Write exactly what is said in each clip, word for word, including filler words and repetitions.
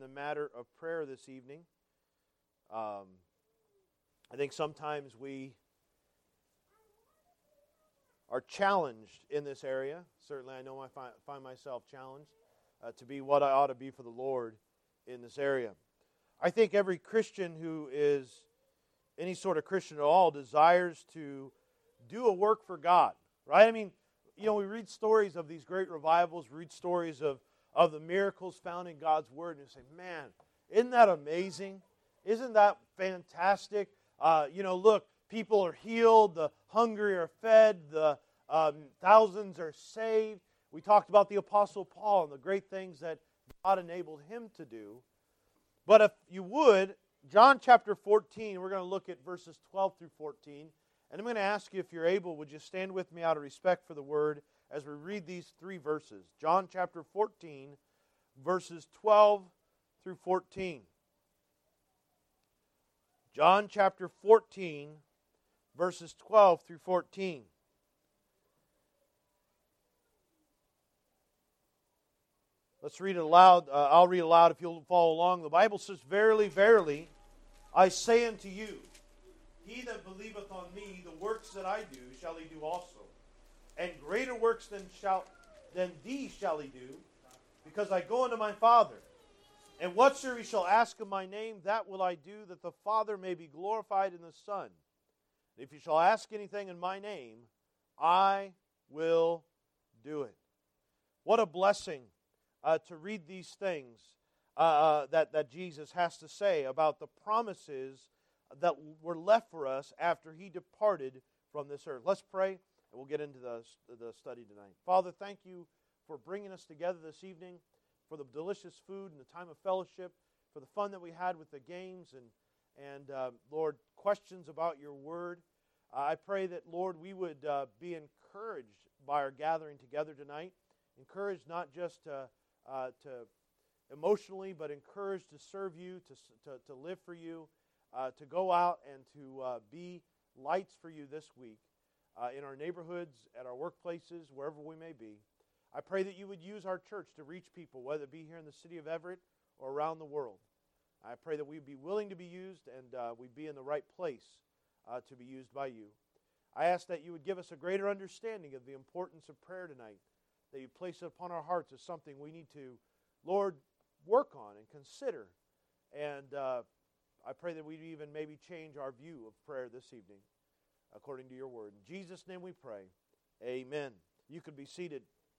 the matter of prayer this evening. Um, I think sometimes we are challenged in this area. Certainly I know I find, find myself challenged uh, to be what I ought to be for the Lord in this area. I think every Christian who is any sort of Christian at all desires to do a work for God, right? I mean, you know, we read stories of these great revivals, we read stories of, of the miracles found in God's Word, and you say, man, isn't that amazing? Isn't that fantastic? Uh, you know, look, people are healed, the hungry are fed, the um, thousands are saved. We talked about the Apostle Paul and the great things that God enabled him to do. But if you would, John chapter fourteen, we're going to look at verses twelve through fourteen. And I'm going to ask you, if you're able, would you stand with me out of respect for the Word as we read these three verses. John chapter fourteen, verses twelve through fourteen. John chapter fourteen, verses twelve through fourteen. Let's read it aloud. Uh, I'll read aloud if you'll follow along. The Bible says, Verily, verily, I say unto you, he that believeth on me, the works that I do, shall he do also. And greater works than shall than these shall he do, because I go unto my Father. And whatsoever he shall ask in my name, that will I do, that the Father may be glorified in the Son. If you shall ask anything in my name, I will do it. What a blessing uh, to read these things uh, uh, that, that Jesus has to say about the promises that were left for us after He departed from this earth. Let's pray, and we'll get into the, the study tonight. Father, thank you for bringing us together this evening, for the delicious food and the time of fellowship, for the fun that we had with the games, and, and uh, Lord, questions about your word. Uh, I pray that, Lord, we would uh, be encouraged by our gathering together tonight, encouraged not just to, uh, to emotionally, but encouraged to serve you, to, to, to live for you, uh, to go out and to uh, be lights for you this week uh, in our neighborhoods, at our workplaces, wherever we may be. I pray that you would use our church to reach people, whether it be here in the city of Everett or around the world. I pray that we'd be willing to be used and uh, we'd be in the right place uh, to be used by you. I ask that you would give us a greater understanding of the importance of prayer tonight, that you place it upon our hearts as something we need to, Lord, work on and consider. And uh, I pray that we'd even maybe change our view of prayer this evening, according to your word. In Jesus' name we pray. Amen. You can be seated.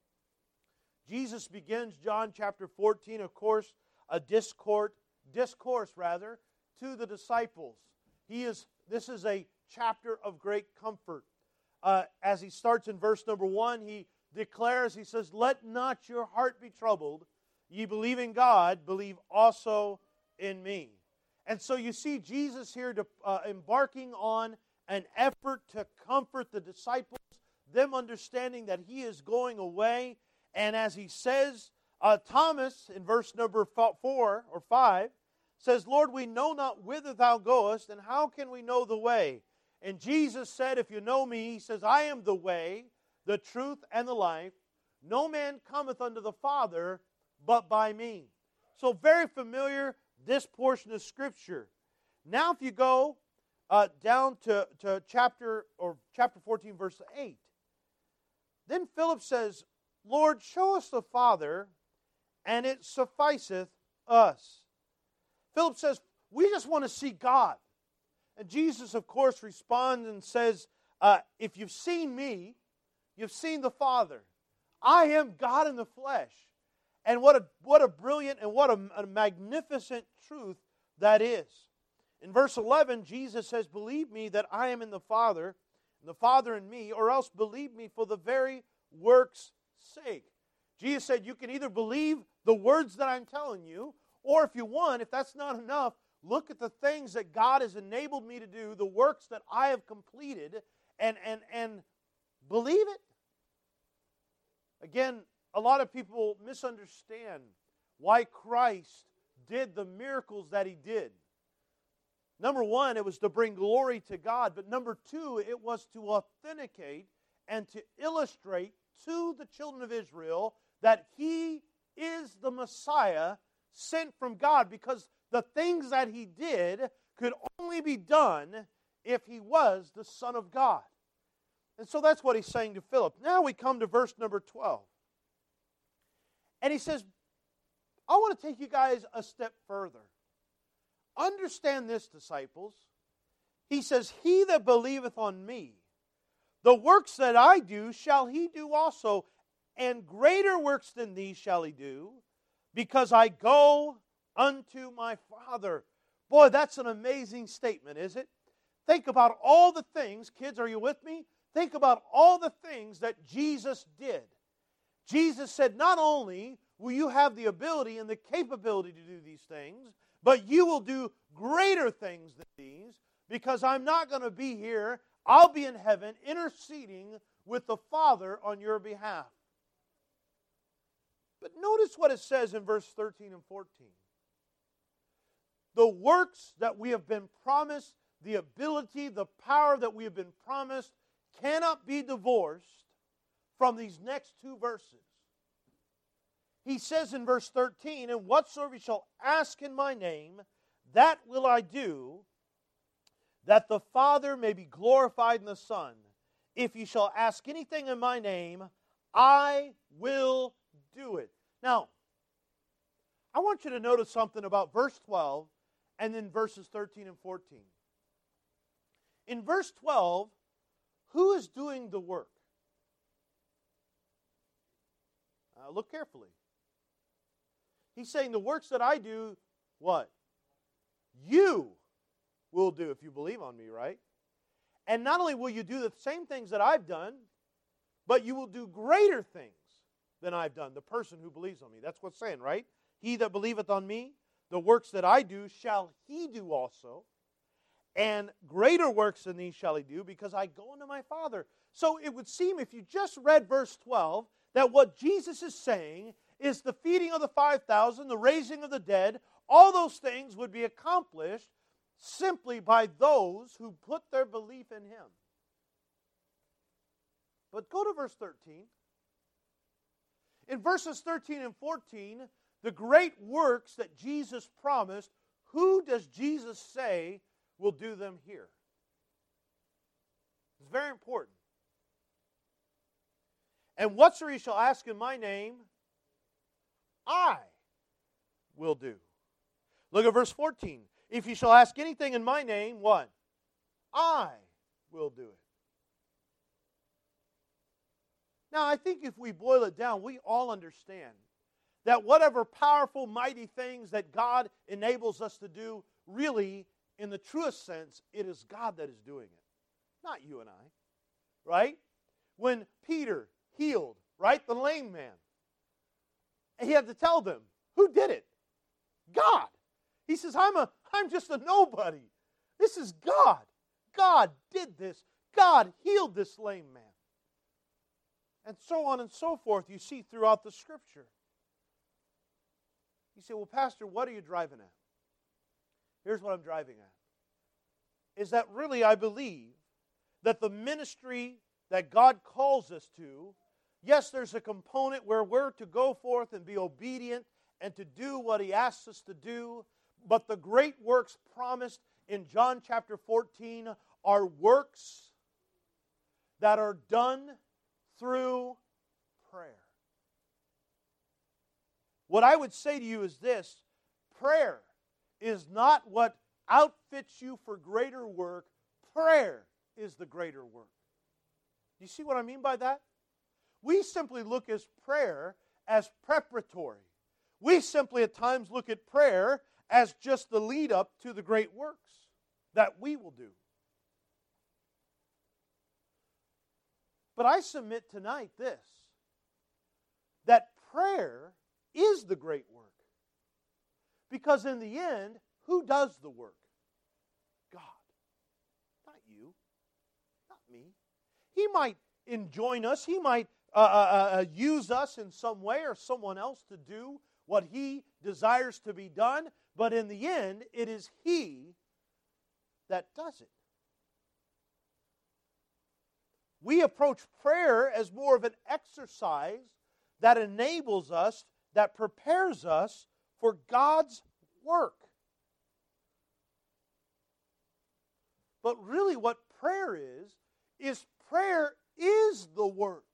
Jesus begins John chapter fourteen, of course, a discourse, discourse rather, to the disciples. He is. This is a chapter of great comfort. Uh, as he starts in verse number one, he declares, he says, Let not your heart be troubled. Ye believe in God, believe also in me. And so you see Jesus here to, uh, embarking on an effort to comfort the disciples, them understanding that he is going away. And as he says, uh, Thomas, in verse number four or five, says, Lord, we know not whither thou goest, and how can we know the way? And Jesus said, if you know me, he says, I am the way, the truth, and the life. No man cometh unto the Father but by me. So very familiar, this portion of Scripture. Now if you go uh, down to, to chapter or chapter fourteen, verse eight, then Philip says, Lord, show us the Father, and it sufficeth us. Philip says, we just want to see God. And Jesus, of course, responds and says, uh, if you've seen me, you've seen the Father. I am God in the flesh. And what a, what a brilliant and what a, a magnificent truth that is. In verse eleven, Jesus says, believe me that I am in the Father, and the Father in me, or else believe me for the very work's sake. Jesus said, you can either believe the words that I'm telling you, or if you want, if that's not enough, look at the things that God has enabled me to do, the works that I have completed, and, and, and believe it. Again, a lot of people misunderstand why Christ did the miracles that He did. Number one, it was to bring glory to God, but number two, it was to authenticate and to illustrate to the children of Israel that He is the Messiah sent from God, because the things that he did could only be done if he was the Son of God. And so that's what he's saying to Philip. Now we come to verse number twelve. And he says, I want to take you guys a step further. Understand this, disciples. He says, he that believeth on me, the works that I do shall he do also, and greater works than these shall he do, because I go unto my Father. Boy, that's an amazing statement, is it? Think about all the things, kids, are you with me? Think about all the things that Jesus did. Jesus said, not only will you have the ability and the capability to do these things, but you will do greater things than these, because I'm not going to be here. I'll be in heaven interceding with the Father on your behalf. But notice what it says in verse thirteen and fourteen. The works that we have been promised, the ability, the power that we have been promised, cannot be divorced from these next two verses. He says in verse thirteen, and whatsoever you shall ask in my name, that will I do, that the Father may be glorified in the Son. If you shall ask anything in my name, I will do it. Now, I want you to notice something about verse twelve and then verses thirteen and fourteen. In verse twelve, who is doing the work? Uh, look carefully. He's saying the works that I do, what? You will do if you believe on me, right? And not only will you do the same things that I've done, but you will do greater things than I've done, the person who believes on me. That's what's saying, right? He that believeth on me, the works that I do shall he do also, and greater works than these shall he do, because I go unto my Father. So it would seem, if you just read verse twelve, that what Jesus is saying is the feeding of the five thousand, the raising of the dead, all those things would be accomplished simply by those who put their belief in him. But go to verse thirteen. In verses thirteen and fourteen, the great works that Jesus promised, who does Jesus say will do them here? It's very important. And whatsoever you shall ask in my name, I will do. Look at verse fourteen. If you shall ask anything in my name, what? I will do it. Now, I think if we boil it down, we all understand that whatever powerful, mighty things that God enables us to do, really, in the truest sense, it is God that is doing it, not you and I, right? When Peter healed, right, the lame man, and he had to tell them, who did it? God. He says, I'm a, I'm just a nobody. This is God. God did this. God healed this lame man. And so on and so forth, you see throughout the Scripture. You say, well, Pastor, what are you driving at? Here's what I'm driving at. Is that really I believe that the ministry that God calls us to, yes, there's a component where we're to go forth and be obedient and to do what He asks us to do, but the great works promised in John chapter fourteen are works that are done through prayer. What I would say to you is this: prayer is not what outfits you for greater work. Prayer is the greater work. You see what I mean by that? We simply look at prayer as preparatory. We simply at times look at prayer as just the lead up to the great works that we will do. But I submit tonight this, that prayer is the great work. Because in the end, who does the work? God. Not you. Not me. He might enjoin us. He might uh, uh, uh, use us in some way or someone else to do what He desires to be done. But in the end, it is He that does it. We approach prayer as more of an exercise that enables us, that prepares us for God's work. But really what prayer is, is prayer is the work.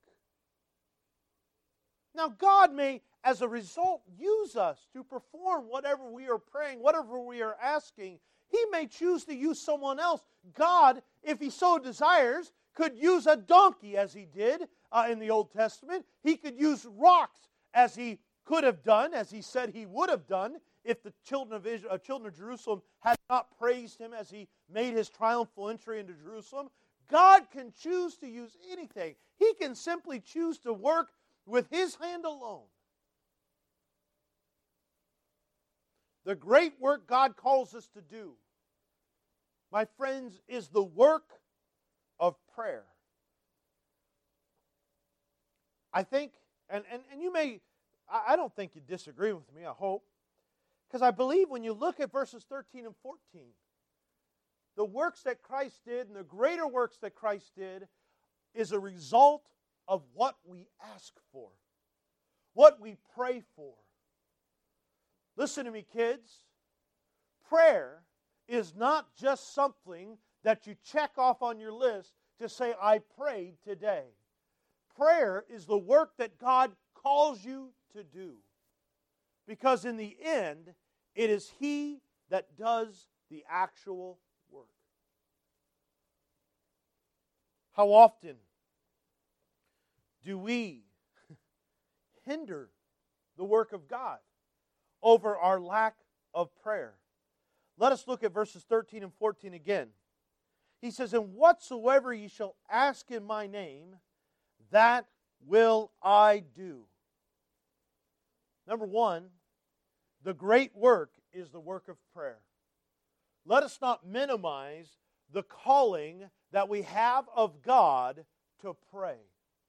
Now God may, as a result, use us to perform whatever we are praying, whatever we are asking. He may choose to use someone else. God, if He so desires, could use a donkey as He did uh, in the Old Testament. He could use rocks as He could have done, as He said He would have done, if the children of Israel, uh, children of Jerusalem had not praised Him as He made His triumphal entry into Jerusalem. God can choose to use anything. He can simply choose to work with His hand alone. The great work God calls us to do, my friends, is the work of prayer. I think, and, and, and you may, I don't think you disagree with me, I hope, because I believe when you look at verses thirteen and fourteen, the works that Christ did and the greater works that Christ did is a result of what we ask for, what we pray for. Listen to me, kids. Prayer is not just something that you check off on your list to say, I prayed today. Prayer is the work that God calls you to do. Because in the end, it is He that does the actual work. How often do we hinder the work of God over our lack of prayer? Let us look at verses thirteen and fourteen again. He says, and whatsoever ye shall ask in my name, that will I do. Number one, the great work is the work of prayer. Let us not minimize the calling that we have of God to pray.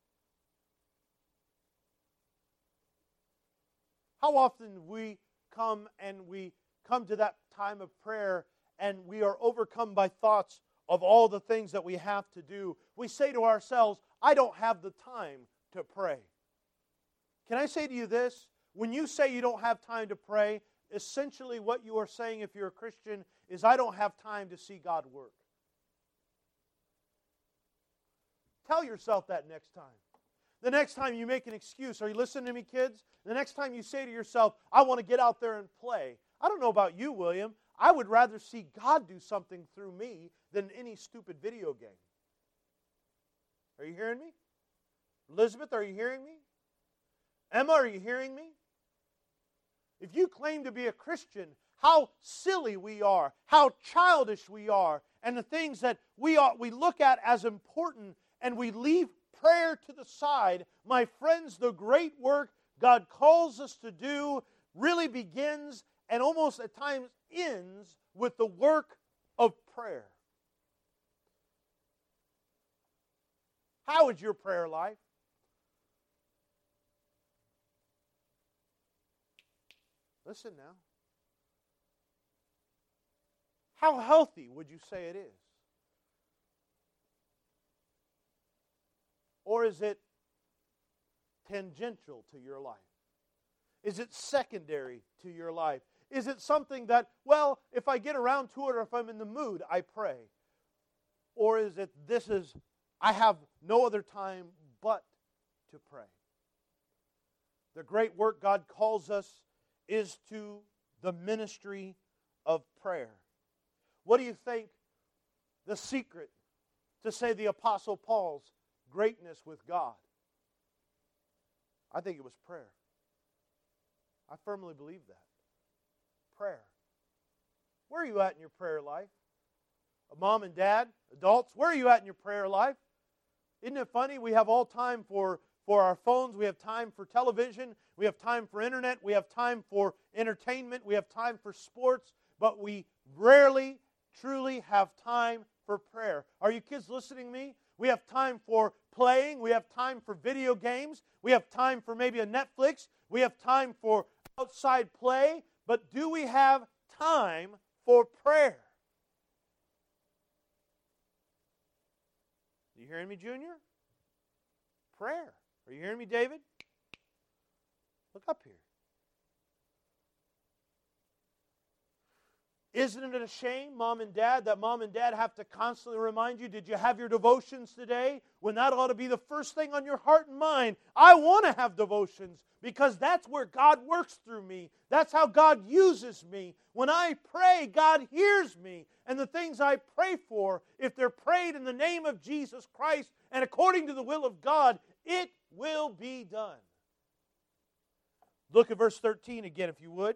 How often we come and we come to that time of prayer and we are overcome by thoughts of all the things that we have to do. We say to ourselves, I don't have the time to pray. Can I say to you this? When you say you don't have time to pray, essentially what you are saying if you're a Christian is I don't have time to see God work. Tell yourself that next time. The next time you make an excuse, are you listening to me, kids? The next time you say to yourself, I want to get out there and play. I don't know about you, William. I would rather see God do something through me than any stupid video game. Are you hearing me? Elizabeth, are you hearing me? Emma, are you hearing me? If you claim to be a Christian, how silly we are, how childish we are, and the things that we are, we look at as important, and we leave prayer to the side. My friends, the great work God calls us to do really begins and almost at times ends with the work of prayer. How is your prayer life? Listen now. How healthy would you say it is? Or is it tangential to your life? Is it secondary to your life? Is it something that, well, if I get around to it or if I'm in the mood, I pray? Or is it, this is, I have no other time but to pray? The great work God calls us is to the ministry of prayer. What do you think the secret to, say, the Apostle Paul's greatness with God? I think it was prayer. I firmly believe that. Prayer. Where are you at in your prayer life? Mom and dad, adults, where are you at in your prayer life? Isn't it funny? We have all time for, for our phones. We have time for television. We have time for internet. We have time for entertainment. We have time for sports. But we rarely, truly have time for prayer. Are you kids listening to me? We have time for playing. We have time for video games. We have time for maybe a Netflix. We have time for outside play. But do we have time for prayer? Are you hearing me, Junior? Prayer. Are you hearing me, David? Look up here. Isn't it a shame, Mom and Dad, that Mom and Dad have to constantly remind you, did you have your devotions today? When that ought to be the first thing on your heart and mind. I want to have devotions because that's where God works through me. That's how God uses me. When I pray, God hears me. And the things I pray for, if they're prayed in the name of Jesus Christ and according to the will of God, it will be done. Look at verse thirteen again, if you would.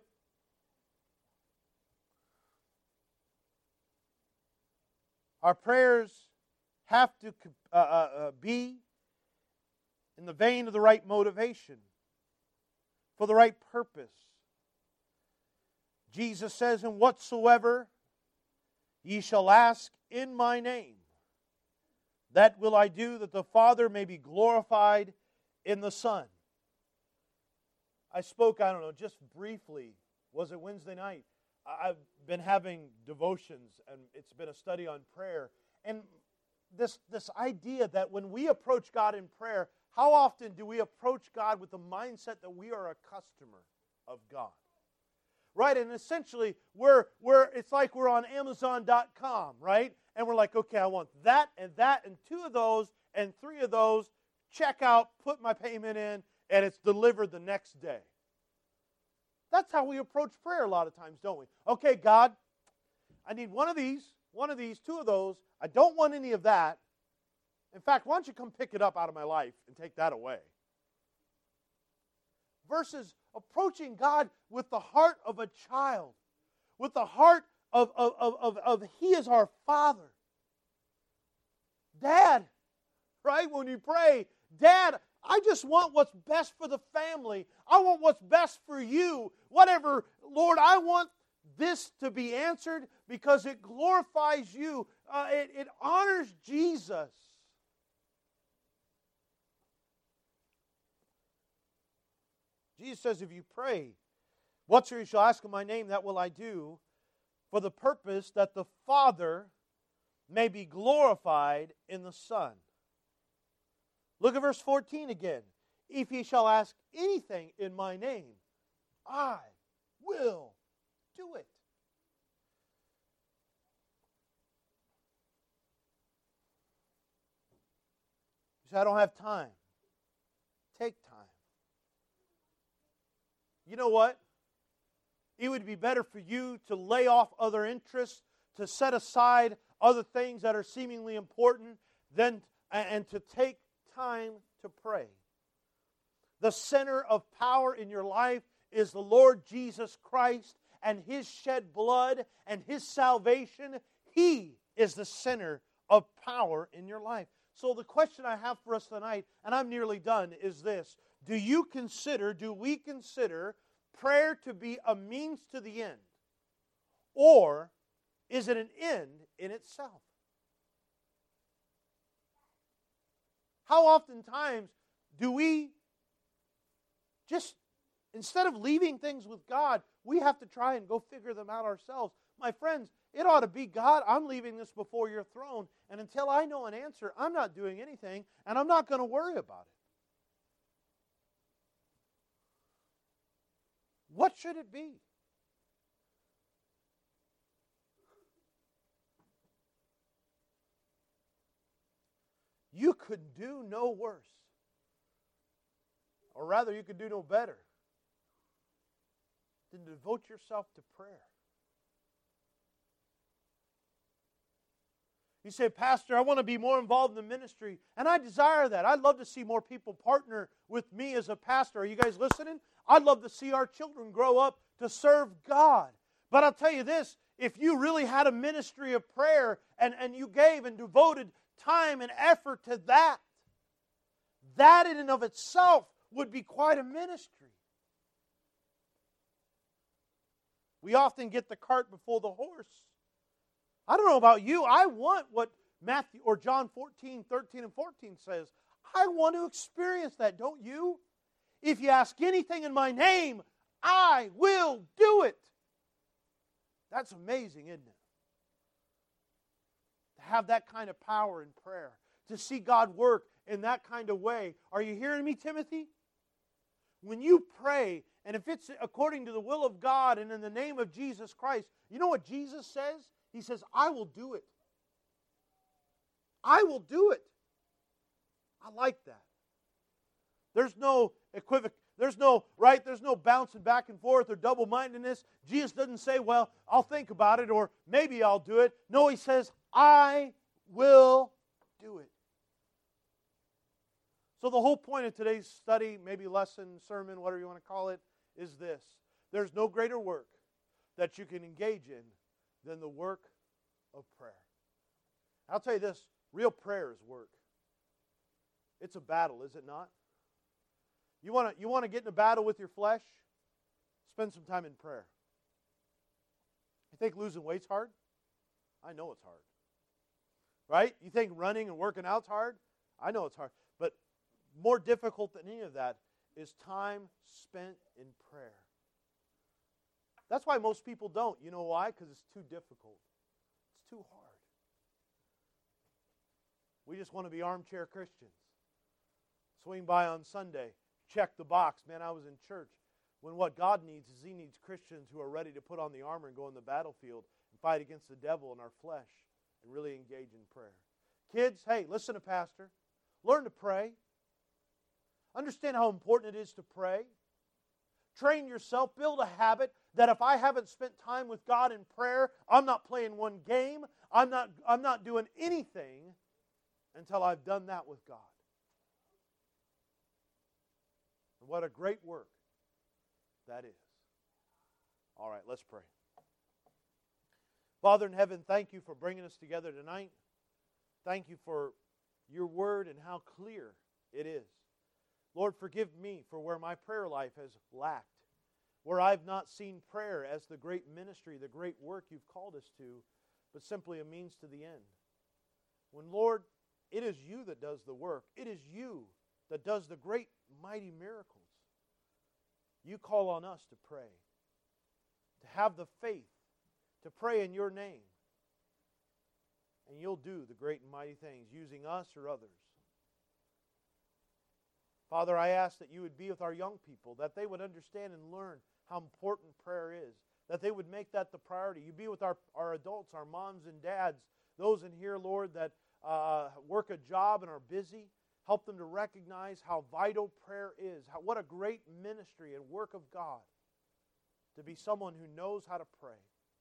Our prayers have to uh, uh, be in the vein of the right motivation, for the right purpose. Jesus says, "And whatsoever ye shall ask in my name, that will I do, that the Father may be glorified in the Son." I spoke, I don't know, just briefly, was it Wednesday night? I've been having devotions, and it's been a study on prayer. And this, this idea that when we approach God in prayer, how often do we approach God with the mindset that we are a customer of God? Right? And essentially, we're, we're, it's like we're on Amazon dot com, right? And we're like, okay, I want that and that and two of those and three of those. Check out, put my payment in, and it's delivered the next day. That's how we approach prayer a lot of times, don't we? Okay, God, I need one of these, one of these, two of those. I don't want any of that. In fact, why don't you come pick it up out of my life and take that away? Versus approaching God with the heart of a child, with the heart of, of, of, of, of He is our Father. Dad, right? When you pray, Dad, I just want what's best for the family. I want what's best for you. Whatever, Lord, I want this to be answered because it glorifies you. Uh, it, it honors Jesus. Jesus says, if you pray, whatsoever you shall ask in my name, that will I do, for the purpose that the Father may be glorified in the Son. Look at verse fourteen again. If ye shall ask anything in my name, I will do it. You say, I don't have time. Take time. You know what? It would be better for you to lay off other interests, to set aside other things that are seemingly important, than and to take time to pray. The center of power in your life is the Lord Jesus Christ and His shed blood and His salvation. He is the center of power in your life. So the question I have for us tonight, and I'm nearly done, is this. Do you consider, do we consider prayer to be a means to the end? Or is it an end in itself? How oftentimes do we just, instead of leaving things with God, we have to try and go figure them out ourselves? My friends, it ought to be, God, I'm leaving this before your throne, and until I know an answer, I'm not doing anything, and I'm not going to worry about it. What should it be? You could do no worse. Or rather, you could do no better than devote yourself to prayer. You say, Pastor, I want to be more involved in the ministry, and I desire that. I'd love to see more people partner with me as a pastor. Are you guys listening? I'd love to see our children grow up to serve God. But I'll tell you this, if you really had a ministry of prayer and, and you gave and devoted time and effort to that, that in and of itself would be quite a ministry. We often get the cart before the horse. I don't know about you, I want what Matthew or John fourteen, thirteen, and fourteen says. I want to experience that, don't you? If you ask anything in my name, I will do it. That's amazing, isn't it? To have that kind of power in prayer. To see God work in that kind of way. Are you hearing me, Timothy? When you pray And if it's according to the will of God and in the name of Jesus Christ, you know what Jesus says? He says, I will do it. I will do it. I like that. There's no equivoc. There's no, right? There's no bouncing back and forth or double-mindedness. Jesus doesn't say, well, I'll think about it or maybe I'll do it. No, He says, I will do it. So the whole point of today's study, maybe lesson, sermon, whatever you want to call it, is this. There's no greater work that you can engage in than the work of prayer. I'll tell you this, real prayer is work. It's a battle, is it not? You want to you want to get in a battle with your flesh? Spend some time in prayer. You think losing weight's hard? I know it's hard. Right? You think running and working out's hard? I know it's hard. But more difficult than any of that is time spent in prayer. That's why most people don't. You know why? Because it's too difficult. It's too hard. We just want to be armchair Christians. Swing by on Sunday. Check the box. Man, I was in church. When what God needs is He needs Christians who are ready to put on the armor and go in the battlefield and fight against the devil in our flesh and really engage in prayer. Kids, hey, listen to Pastor. Learn to pray. Understand how important it is to pray. Train yourself. Build a habit that if I haven't spent time with God in prayer, I'm not playing one game. I'm not, I'm not doing anything until I've done that with God. And what a great work that is. All right, let's pray. Father in heaven, thank You for bringing us together tonight. Thank You for Your word and how clear it is. Lord, forgive me for where my prayer life has lacked, where I've not seen prayer as the great ministry, the great work You've called us to, but simply a means to the end. When, Lord, it is You that does the work. It is You that does the great, mighty miracles. You call on us to pray, to have the faith, to pray in Your name. And You'll do the great and mighty things using us or others. Father, I ask that You would be with our young people, that they would understand and learn how important prayer is, that they would make that the priority. You be with our, our adults, our moms and dads, those in here, Lord, that uh, work a job and are busy. Help them to recognize how vital prayer is, how, what a great ministry and work of God to be someone who knows how to pray.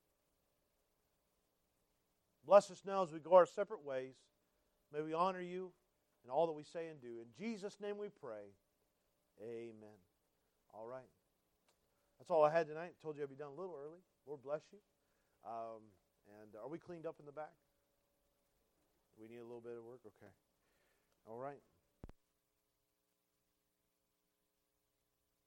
Bless us now as we go our separate ways. May we honor You in all that we say and do. In Jesus' name we pray. Amen. All right. That's all I had tonight. I told you I'd be done a little early. Lord bless you. Um, and are we cleaned up in the back? We need a little bit of work? Okay. All right.